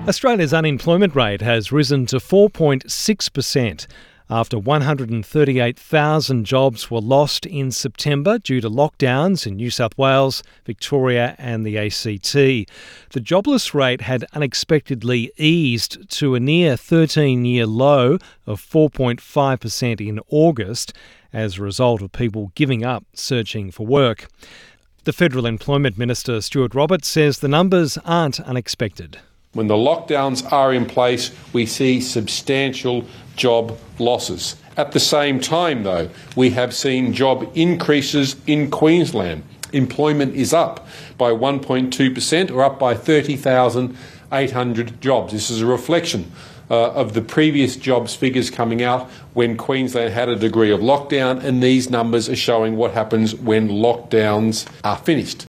Australia's unemployment rate has risen to 4.6% after 138,000 jobs were lost in September due to lockdowns in New South Wales, Victoria and the ACT. The jobless rate had unexpectedly eased to a near 13-year low of 4.5% in August as a result of people giving up searching for work. The Federal Employment Minister, Stuart Roberts, says the numbers aren't unexpected. When the lockdowns are in place, we see substantial job losses. At the same time, though, we have seen job increases in Queensland. Employment is up by 1.2% or up by 30,800 jobs. This is a reflection of the previous jobs figures coming out when Queensland had a degree of lockdown, and these numbers are showing what happens when lockdowns are finished.